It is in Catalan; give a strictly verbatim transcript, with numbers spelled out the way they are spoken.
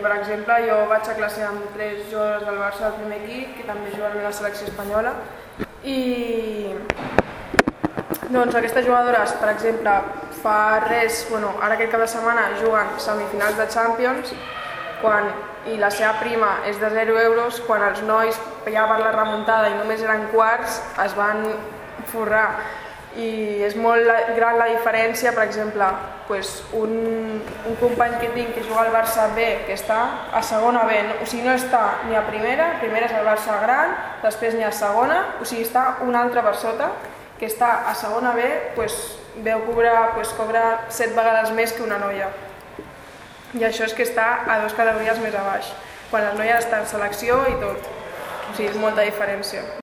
per exemple, jo vaig a classe amb tres jugadors del Barça del primer equip, que també juguen a la selecció espanyola, i doncs aquestes jugadores, per exemple, fa res, bueno, ara aquest cap de setmana juguen semifinals de Champions, quan, i la seva prima és de zero euros, quan els nois ja per la remuntada i només eren quarts, es van forrar. I és molt gran la diferència, per exemple, pues un, un company que tinc que juga al Barça B, que està a segona B, no? O sigui, no està ni a primera, primera és el Barça gran, després ni a segona, o sigui, està un altre per sota, que està a segona B, pues, veu cobrar, pues, cobra set vegades més que una noia. I això és que està a dues categories més a baix, quan la noia està en selecció i tot. O sigui, és molta diferència.